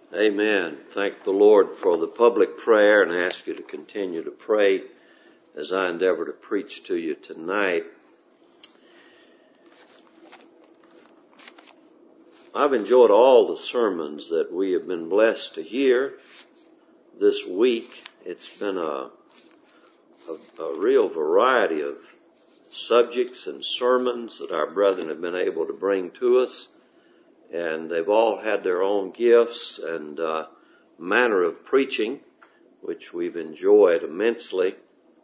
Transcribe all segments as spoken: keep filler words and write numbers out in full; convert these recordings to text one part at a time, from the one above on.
Amen. Thank the Lord for the public prayer and ask you to continue to pray as I endeavor to preach to you tonight. I've enjoyed all the sermons that we have been blessed to hear this week. It's been a, a, a real variety of subjects and sermons that our brethren have been able to bring to us. And they've all had their own gifts and uh, manner of preaching, which we've enjoyed immensely.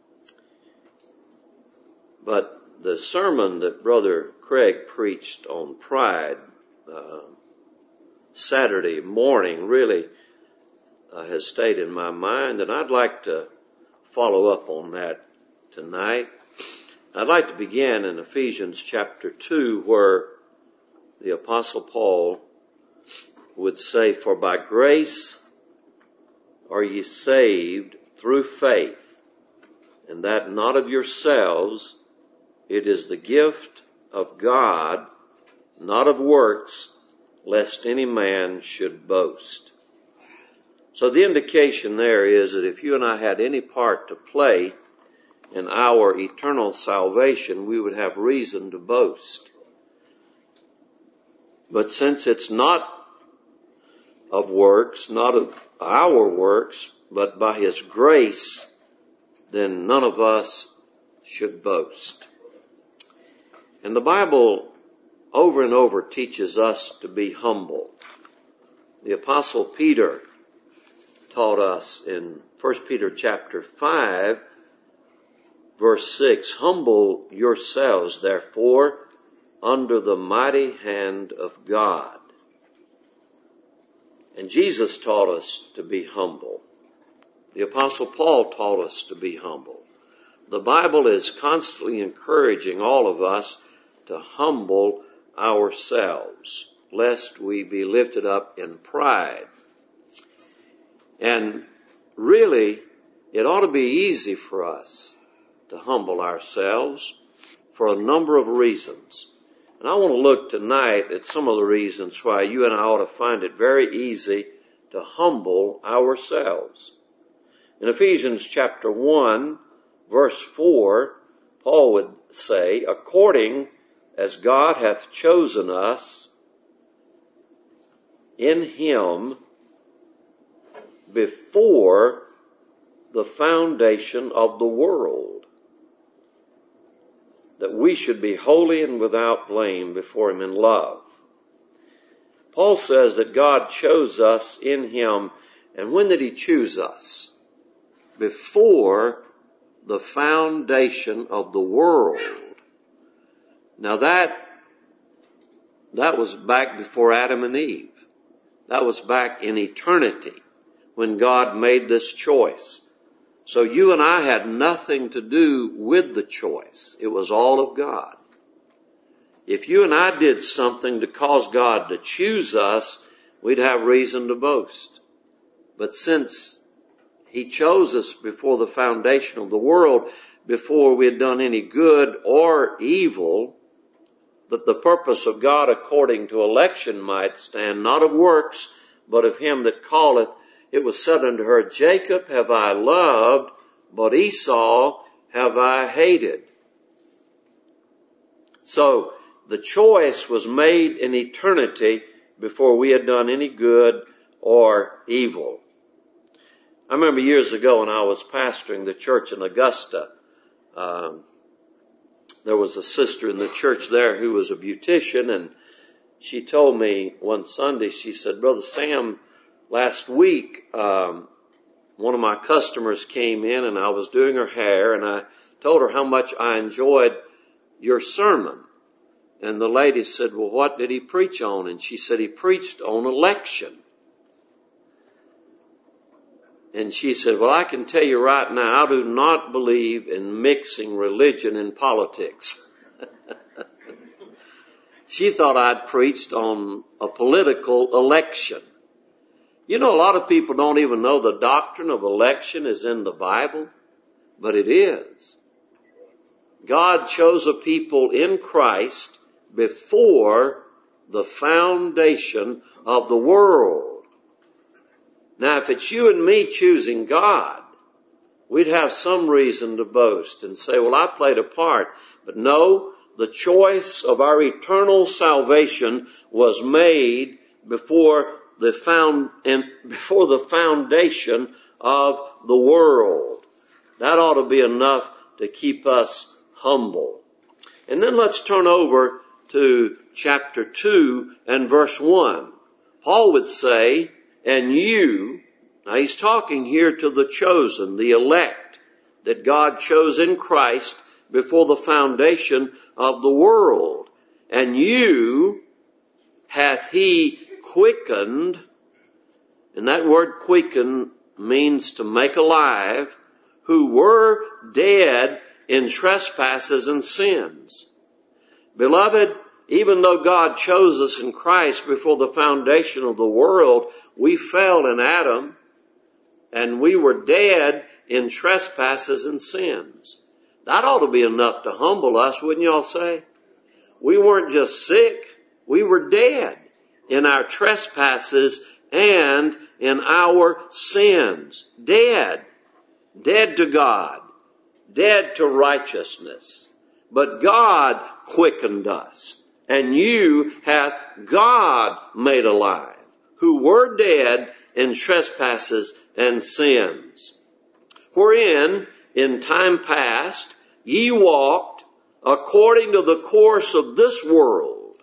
But the sermon that Brother Craig preached on pride uh, Saturday morning really uh, has stayed in my mind, and I'd like to follow up on that tonight. I'd like to begin in Ephesians chapter two, where the Apostle Paul would say, "For by grace are ye saved through faith, and that not of yourselves, it is the gift of God, not of works, lest any man should boast." So the indication there is that if you and I had any part to play in our eternal salvation, we would have reason to boast. But since it's not of works, not of our works, but by His grace, then none of us should boast. And the Bible over and over teaches us to be humble. The Apostle Peter taught us in First Peter chapter five, verse six, "Humble yourselves, therefore, under the mighty hand of God." And Jesus taught us to be humble. The Apostle Paul taught us to be humble. The Bible is constantly encouraging all of us to humble ourselves, lest we be lifted up in pride. And really, it ought to be easy for us to humble ourselves for a number of reasons. And I want to look tonight at some of the reasons why you and I ought to find it very easy to humble ourselves. In Ephesians chapter one, verse four, Paul would say, "According as God hath chosen us in Him before the foundation of the world, that we should be holy and without blame before Him in love." Paul says that God chose us in Him. And when did He choose us? Before the foundation of the world. Now that, that was back before Adam and Eve. That was back in eternity when God made this choice. So you and I had nothing to do with the choice. It was all of God. If you and I did something to cause God to choose us, we'd have reason to boast. But since He chose us before the foundation of the world, before we had done any good or evil, that the purpose of God according to election might stand, not of works, but of Him that calleth, it was said unto her, "Jacob have I loved, but Esau have I hated." So the choice was made in eternity before we had done any good or evil. I remember years ago when I was pastoring the church in Augusta, um, there was a sister in the church there who was a beautician, and she told me one Sunday, she said, "Brother Sam, last week, um, one of my customers came in and I was doing her hair, and I told her how much I enjoyed your sermon." And the lady said, "Well, what did he preach on?" And she said, "He preached on election." And she said, "Well, I can tell you right now, I do not believe in mixing religion and politics." She thought I'd preached on a political election. You know, a lot of people don't even know the doctrine of election is in the Bible, but it is. God chose a people in Christ before the foundation of the world. if it's you and me choosing God, we'd have some reason to boast and say, well, I played a part. But no, the choice of our eternal salvation was made before the found and before the foundation of the world. That ought to be enough to keep us humble. And then let's turn over to chapter two and verse one. Paul would say, and you, now he's talking here to the chosen, the elect, that God chose in Christ before the foundation of the world. And you hath he quickened, and that word quicken means to make alive, who were dead in trespasses and sins. Beloved, even though God chose us in Christ before the foundation of the world, we fell in Adam, and we were dead in trespasses and sins. That ought to be enough to humble us, wouldn't y'all say? We weren't just sick, we were dead in our trespasses and in our sins. Dead. Dead to God. Dead to righteousness. But God quickened us. And you hath God made alive, who were dead in trespasses and sins. Wherein, in time past, ye walked according to the course of this world,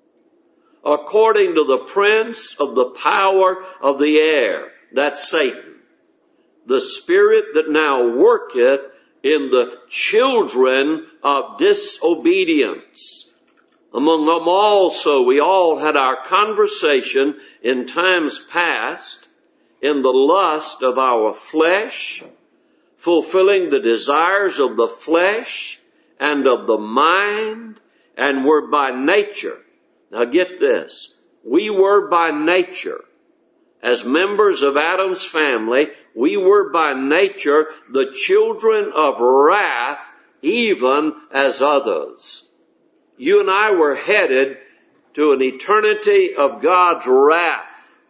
according to the prince of the power of the air, that's Satan, the spirit that now worketh in the children of disobedience. Among them also we all had our conversation in times past in the lust of our flesh, fulfilling the desires of the flesh and of the mind, and were by nature. Now get this. We were by nature, as members of Adam's family, we were by nature the children of wrath, even as others. You and I were headed to an eternity of God's wrath.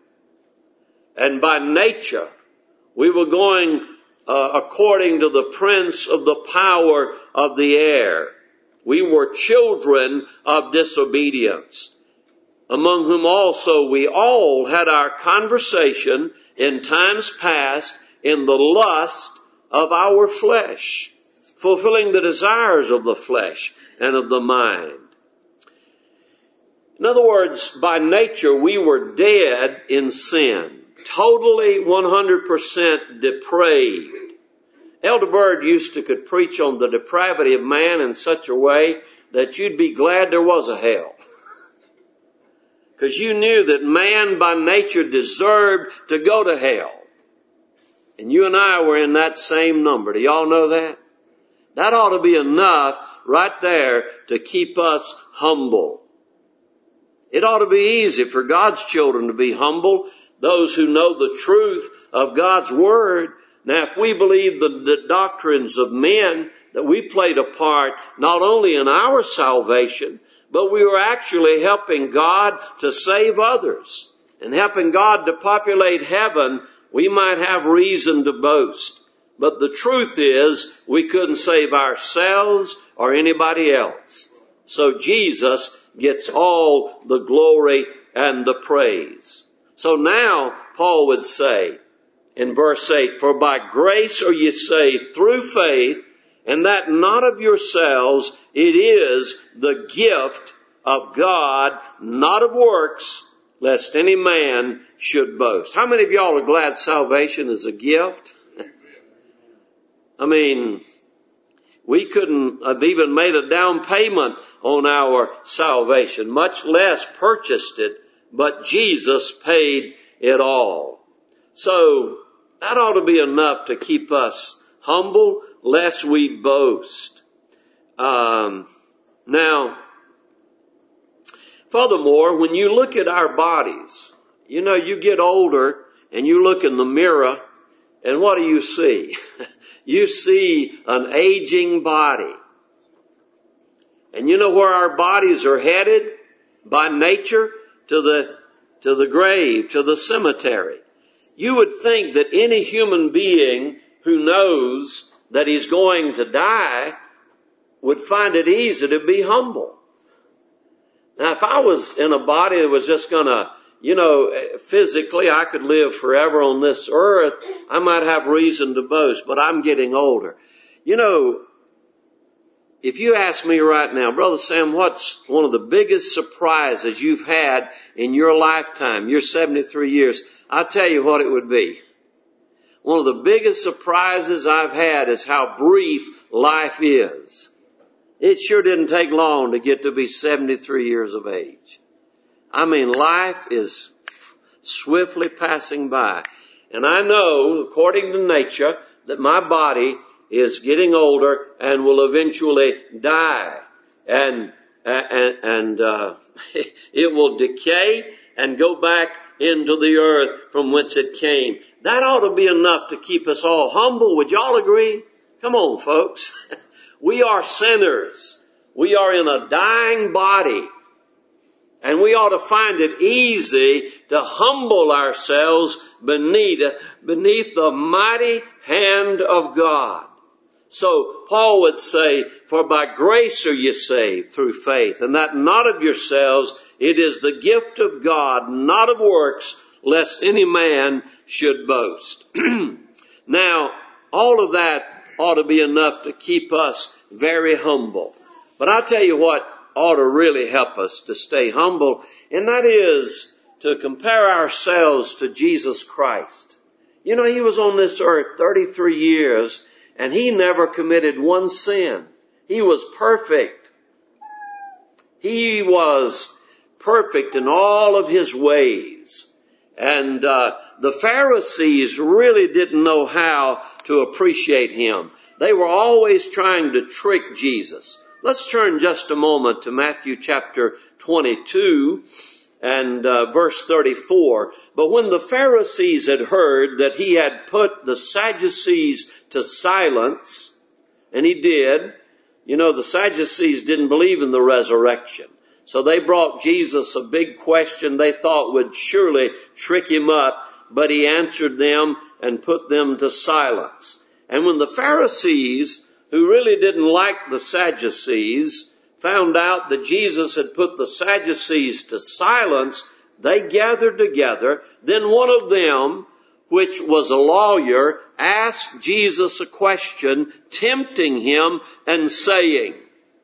And by nature, we were going uh, according to the prince of the power of the air. We were children of disobedience, among whom also we all had our conversation in times past in the lust of our flesh, fulfilling the desires of the flesh and of the mind. In other words, by nature we were dead in sin, totally one hundred percent depraved. Elder Bird used to could preach on the depravity of man in such a way that you'd be glad there was a hell. Because you knew that man by nature deserved to go to hell. And you and I were in that same number. Do y'all know that? That ought to be enough right there to keep us humble. It ought to be easy for God's children to be humble, those who know the truth of God's Word. Now, if we believe the, the doctrines of men, that we played a part not only in our salvation, but we were actually helping God to save others and helping God to populate heaven, we might have reason to boast. But the truth is, we couldn't save ourselves or anybody else. So Jesus gets all the glory and the praise. So now, Paul would say in verse eight, for by grace are ye saved through faith, and that not of yourselves, it is the gift of God, not of works, lest any man should boast. How many of y'all are glad salvation is a gift? I mean, we couldn't have even made a down payment on our salvation, much less purchased it, but Jesus paid it all. So that ought to be enough to keep us humble, lest we boast. Um, now, furthermore, when you look at our bodies, you know, you get older and you look in the mirror, and what do you see? You see an aging body. And you know where our bodies are headed by nature? To the, to the grave, to the cemetery. You would think that any human being who knows that he's going to die would find it easy to be humble. Now, if I was in a body that was just going to, you know, physically I could live forever on this earth, I might have reason to boast, but I'm getting older. You know, if you ask me right now, Brother Sam, what's one of the biggest surprises you've had in your lifetime, your seventy-three years, I'll tell you what it would be. One of the biggest surprises I've had is how brief life is. It sure didn't take long to get to be seventy-three years of age. I mean, life is swiftly passing by. And I know, according to nature, that my body is getting older and will eventually die. And, and, and, uh, it will decay and go back into the earth from whence it came. That ought to be enough to keep us all humble. Would y'all agree? Come on, folks. We are sinners. We are in a dying body. And we ought to find it easy to humble ourselves beneath, beneath the mighty hand of God. So Paul would say, for by grace are you saved through faith, and that not of yourselves, it is the gift of God, not of works, lest any man should boast. Now, all of that ought to be enough to keep us very humble. But I'll tell you what ought to really help us to stay humble, and that is to compare ourselves to Jesus Christ. You know, he was on this earth thirty-three years, and he never committed one sin. He was perfect. He was perfect in all of his ways. And uh, the Pharisees really didn't know how to appreciate him. They were always trying to trick Jesus. Let's turn just a moment to Matthew chapter twenty-two and uh, verse thirty-four. But when the Pharisees had heard that he had put the Sadducees to silence, and he did, you know, the Sadducees didn't believe in the resurrection. So they brought Jesus a big question they thought would surely trick him up, but he answered them and put them to silence. And when the Pharisees, who really didn't like the Sadducees, found out that Jesus had put the Sadducees to silence, they gathered together. Then one of them, which was a lawyer, asked Jesus a question, tempting him and saying,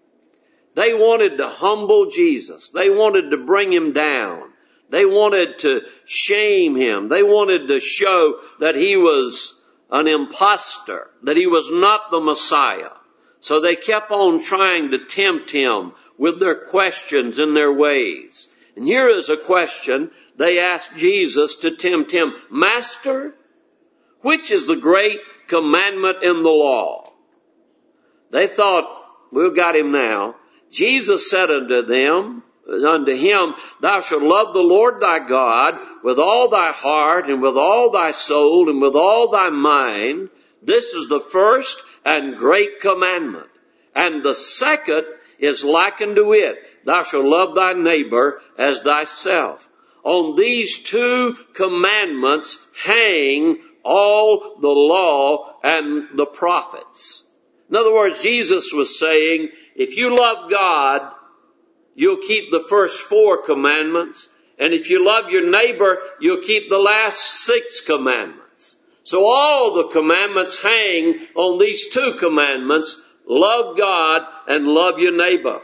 they wanted to humble Jesus. They wanted to bring him down. They wanted to shame him. They wanted to show that he was an imposter, that he was not the Messiah. So they kept on trying to tempt him with their questions and their ways. And here is a question they asked Jesus to tempt him. Master, which is the great commandment in the law? They thought, we've got him now. Jesus said unto them, unto him, thou shalt love the Lord thy God with all thy heart and with all thy soul and with all thy mind. This is the first and great commandment. And the second is like unto it. Thou shalt love thy neighbor as thyself. On these two commandments hang all the law and the prophets. In other words, Jesus was saying, if you love God, you'll keep the first four commandments. And if you love your neighbor, you'll keep the last six commandments. So all the commandments hang on these two commandments. Love God and love your neighbor.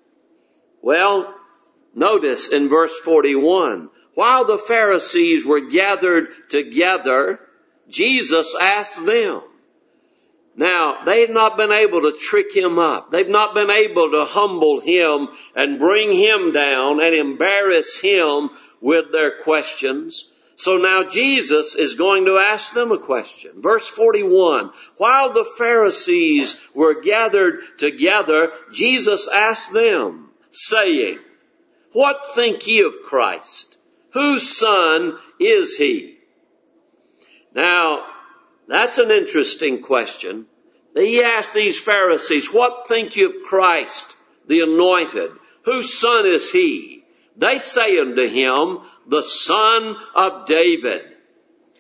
Well, notice in verse forty-one, while the Pharisees were gathered together, Jesus asked them. Now, they've not been able to trick him up. They've not been able to humble him and bring him down and embarrass him with their questions. So now Jesus is going to ask them a question. Verse forty-one, while the Pharisees were gathered together, Jesus asked them, saying, what think ye of Christ? Whose son is he? Now, that's an interesting question. He asked these Pharisees, what think you of Christ, the anointed? Whose son is he? They say unto him, the son of David.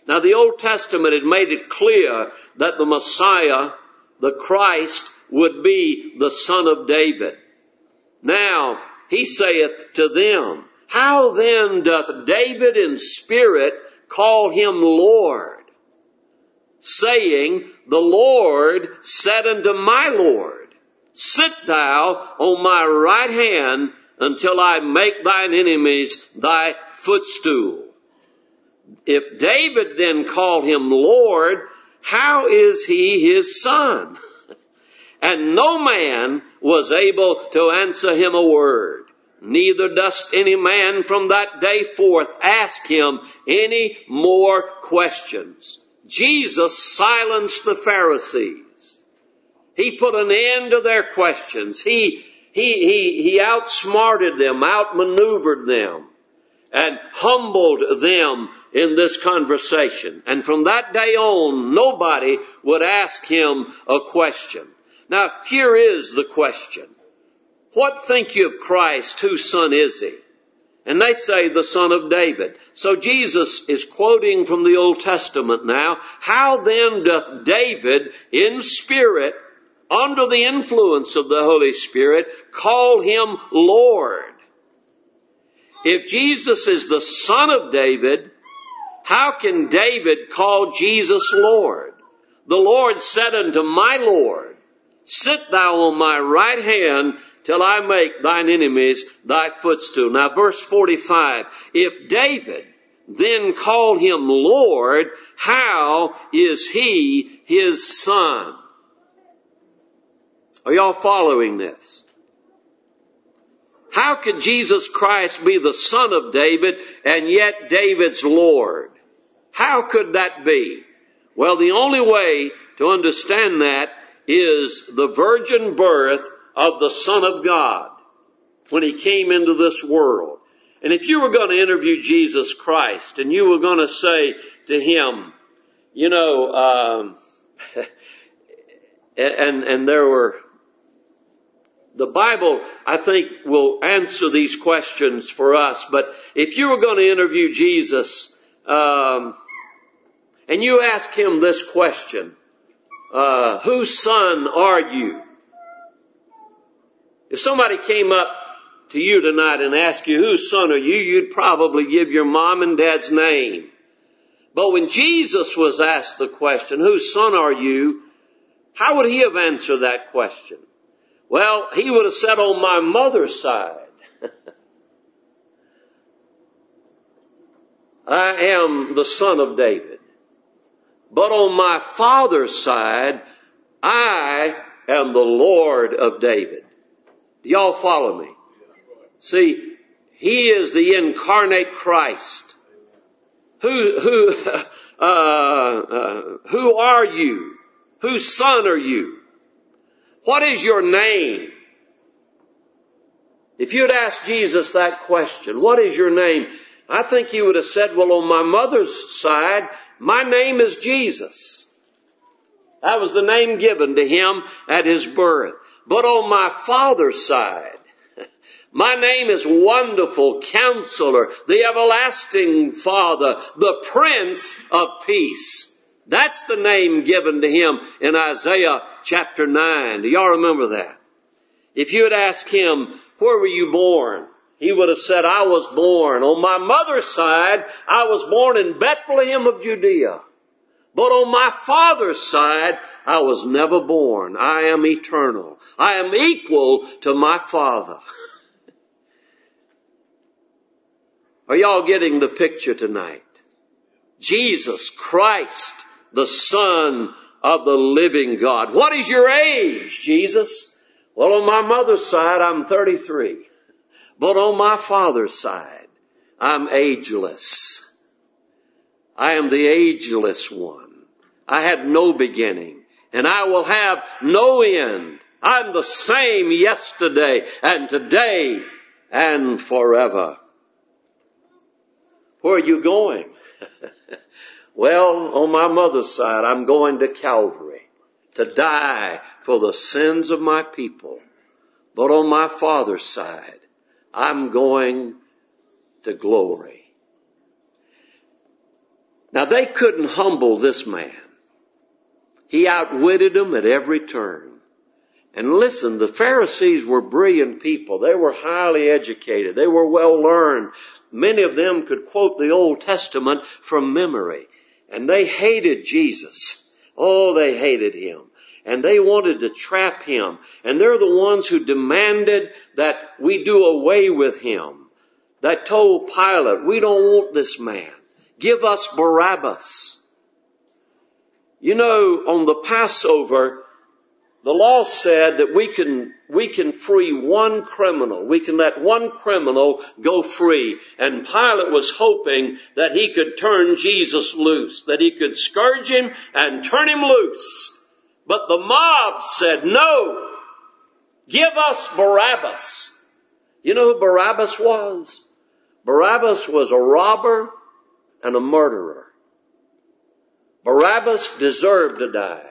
Now, the Old Testament had made it clear that the Messiah, the Christ, would be the Son of David. Now, he saith to them, how then doth David in spirit call him Lord, saying, the Lord said unto my Lord, sit thou on my right hand until I make thine enemies thy footstool. If David then called him Lord, how is he his son? And no man was able to answer him a word. Neither dost any man from that day forth ask him any more questions. Jesus silenced the Pharisees. He put an end to their questions. He, he, he, he outsmarted them, outmaneuvered them, and humbled them in this conversation. And from that day on, nobody would ask him a question. Now, here is the question. What think you of Christ? Whose son is he? And they say the son of David. So Jesus is quoting from the Old Testament now. How then doth David in spirit, under the influence of the Holy Spirit, call him Lord? If Jesus is the son of David, how can David call Jesus Lord? The Lord said unto my Lord, sit thou on my right hand till I make thine enemies thy footstool. Now verse forty-five, if David then called him Lord, how is he his son? Are y'all following this? How could Jesus Christ be the son of David and yet David's Lord? How could that be? Well, the only way to understand that is the virgin birth of the Son of God when he came into this world. And if you were going to interview Jesus Christ and you were going to say to him, you know, um, and, and there were, the Bible, I think, will answer these questions for us. But if you were going to interview Jesus, um, and you ask him this question, uh, whose son are you? If somebody came up to you tonight and asked you, whose son are you? You'd probably give your mom and dad's name. But when Jesus was asked the question, whose son are you? How would he have answered that question? Well, he would have said, on my mother's side, I am the son of David. But on my father's side, I am the Lord of David. Do y'all follow me? See, he is the incarnate Christ. Who, who, uh, uh, who are you? Whose son are you? What is your name? If you'd asked Jesus that question, what is your name? I think he would have said, well, on my mother's side, my name is Jesus. That was the name given to him at his birth. But on my father's side, my name is Wonderful Counselor, the Everlasting Father, the Prince of Peace. That's the name given to him in Isaiah chapter nine. Do y'all remember that? If you had asked him, where were you born? He would have said, I was born. On my mother's side, I was born in Bethlehem of Judea. But on my father's side, I was never born. I am eternal. I am equal to my Father. Are y'all getting the picture tonight? Jesus Christ, the Son of the living God. What is your age, Jesus? Well, on my mother's side, I'm thirty-three. But on my father's side, I'm ageless. I am the ageless one. I had no beginning, and I will have no end. I'm the same yesterday and today and forever. Where are you going? Well, on my mother's side, I'm going to Calvary to die for the sins of my people. But on my father's side, I'm going to glory. Now they couldn't humble this man. He outwitted them at every turn. And listen, the Pharisees were brilliant people. They were highly educated. They were well learned. Many of them could quote the Old Testament from memory. And they hated Jesus. Oh, they hated him. And they wanted to trap him. And they're the ones who demanded that we do away with him. That told Pilate, we don't want this man. Give us Barabbas. You know, on the Passover, the law said that we can, we can free one criminal. We can let one criminal go free. And Pilate was hoping that he could turn Jesus loose, that he could scourge him and turn him loose. But the mob said, no, give us Barabbas. You know who Barabbas was? Barabbas was a robber and a murderer. Barabbas deserved to die.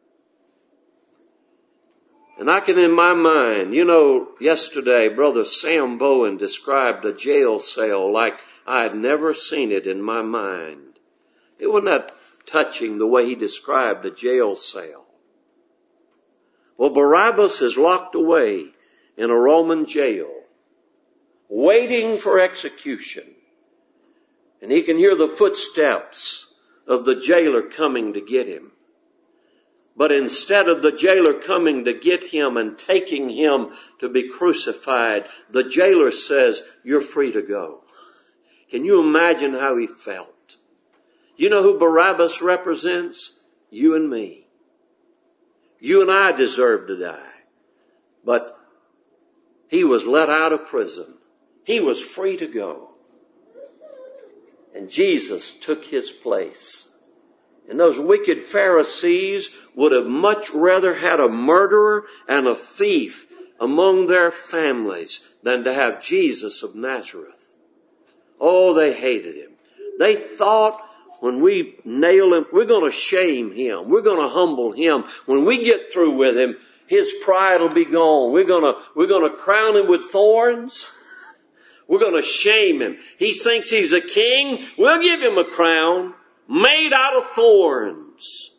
And I can, in my mind, you know, yesterday, Brother Sam Bowen described a jail cell like I had never seen it in my mind. It wasn't that touching the way he described the jail cell. Well, Barabbas is locked away in a Roman jail, waiting for execution. And he can hear the footsteps of the jailer coming to get him. But instead of the jailer coming to get him and taking him to be crucified, the jailer says, you're free to go. Can you imagine how he felt? You know who Barabbas represents? You and me. You and I deserve to die. But he was let out of prison. He was free to go. And Jesus took his place. And those wicked Pharisees would have much rather had a murderer and a thief among their families than to have Jesus of Nazareth. Oh, they hated him. They thought when we nail him, we're going to shame him. We're going to humble him. When we get through with him, his pride will be gone. We're going to, we're going to crown him with thorns. We're going to shame him. He thinks he's a king. We'll give him a crown made out of thorns.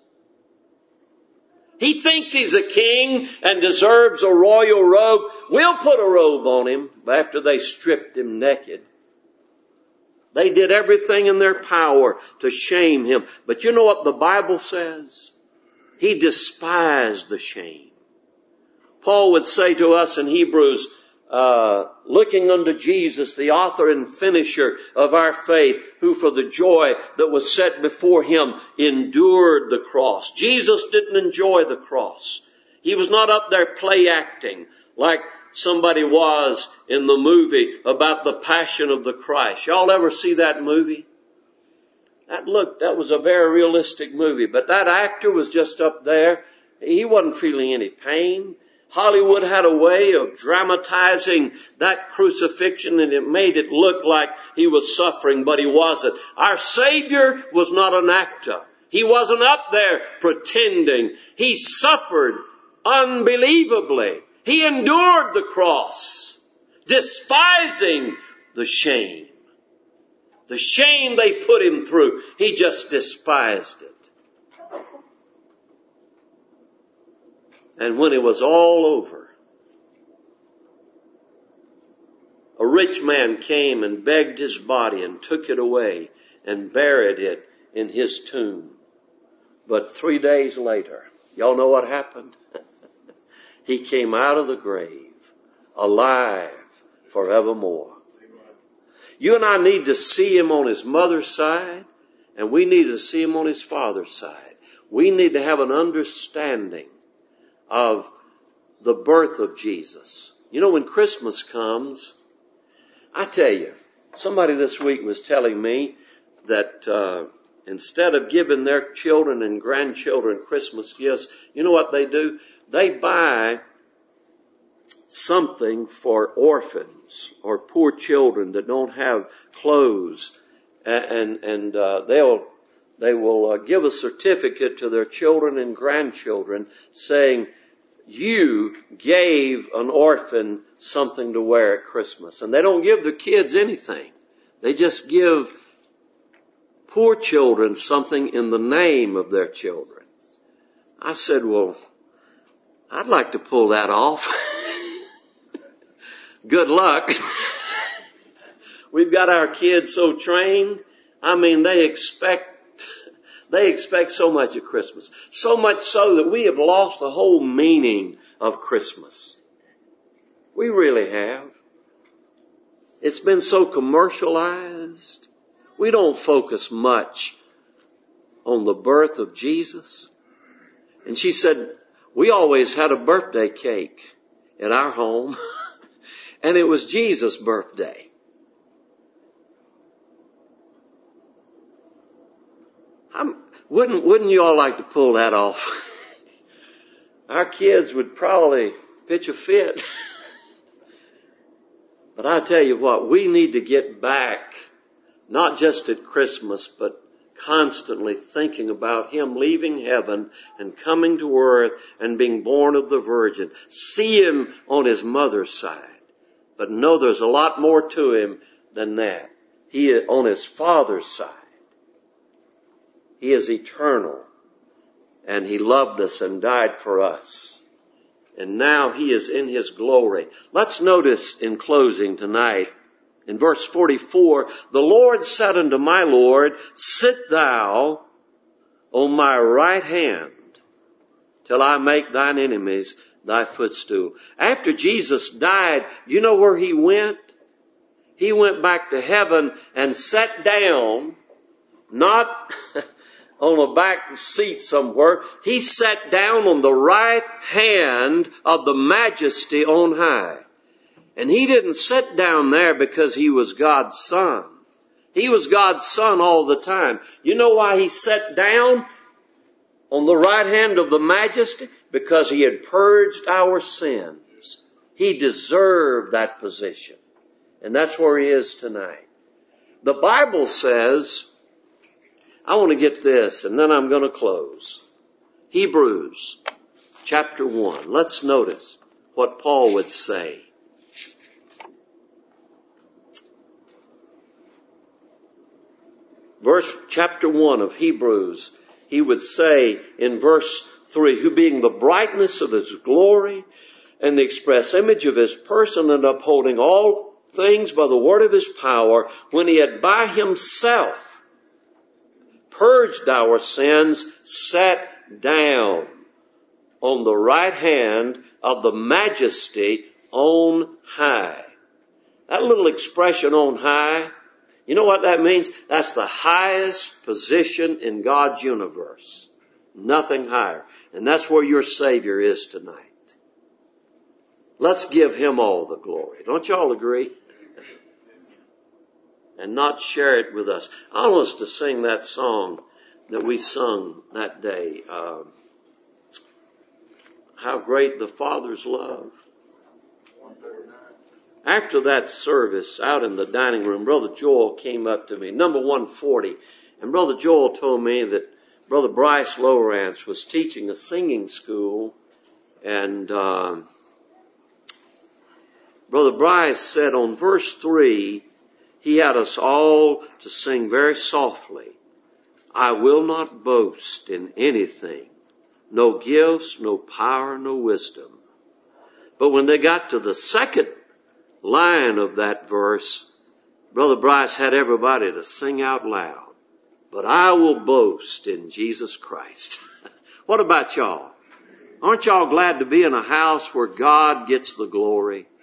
He thinks he's a king and deserves a royal robe. We'll put a robe on him after they stripped him naked. They did everything in their power to shame him. But you know what the Bible says? He despised the shame. Paul would say to us in Hebrews, Uh, looking unto Jesus, the author and finisher of our faith, who for the joy that was set before him endured the cross. Jesus didn't enjoy the cross. He was not up there play acting like somebody was in the movie about the Passion of the Christ. Y'all ever see that movie? That looked, that was a very realistic movie, but that actor was just up there. He wasn't feeling any pain. Hollywood had a way of dramatizing that crucifixion, and it made it look like he was suffering, but he wasn't. Our Savior was not an actor. He wasn't up there pretending. He suffered unbelievably. He endured the cross, despising the shame. The shame they put him through, he just despised it. And when it was all over, a rich man came and begged his body and took it away and buried it in his tomb. But three days later, y'all know what happened? He came out of the grave, alive forevermore. You and I need to see him on his mother's side, and we need to see him on his father's side. We need to have an understanding of the birth of Jesus. You know, when Christmas comes, I tell you, somebody this week was telling me that uh, instead of giving their children and grandchildren Christmas gifts, you know what they do? They buy something for orphans or poor children that don't have clothes, and and uh, they'll they will uh, give a certificate to their children and grandchildren saying, you gave an orphan something to wear at Christmas. And they don't give their kids anything. They just give poor children something in the name of their children. I said, well, I'd like to pull that off. Good luck. We've got our kids so trained. I mean, they expect, they expect so much at Christmas. So much so that we have lost the whole meaning of Christmas. We really have. It's been so commercialized. We don't focus much on the birth of Jesus. And she said, we always had a birthday cake at our home, and it was Jesus' birthday. I'm, wouldn't, wouldn't you all like to pull that off? Our kids would probably pitch a fit. But I tell you what, we need to get back, not just at Christmas, but constantly thinking about Him leaving heaven and coming to earth and being born of the Virgin. See Him on His mother's side. But know there's a lot more to Him than that. He is on His Father's side. He is eternal. And He loved us and died for us. And now He is in His glory. Let's notice in closing tonight, in verse forty-four, the Lord said unto my Lord, sit thou on my right hand till I make thine enemies thy footstool. After Jesus died, you know where He went? He went back to heaven and sat down, not on a back seat somewhere. He sat down on the right hand of the Majesty on high. And He didn't sit down there because He was God's Son. He was God's Son all the time. You know why He sat down on the right hand of the Majesty? Because He had purged our sins. He deserved that position. And that's where He is tonight. The Bible says, I want to get this and then I'm going to close. Hebrews chapter one. Let's notice what Paul would say. Verse chapter one of Hebrews, he would say in verse three, who being the brightness of His glory and the express image of His person and upholding all things by the word of His power, when He had by Himself purged our sins, sat down on the right hand of the Majesty on high. That little expression on high, you know what that means? That's the highest position in God's universe. Nothing higher. And that's where your Savior is tonight. Let's give Him all the glory. Don't you all agree? And not share it with us. I want us to sing that song that we sung that day. Uh, How great the Father's love. After that service out in the dining room, Brother Joel came up to me, number one forty, and Brother Joel told me that Brother Bryce Lowrance was teaching a singing school, and uh, Brother Bryce said on verse three, he had us all to sing very softly, I will not boast in anything, no gifts, no power, no wisdom. But when they got to the second line of that verse, Brother Bryce had everybody to sing out loud, but I will boast in Jesus Christ. What about y'all? Aren't y'all glad to be in a house where God gets the glory?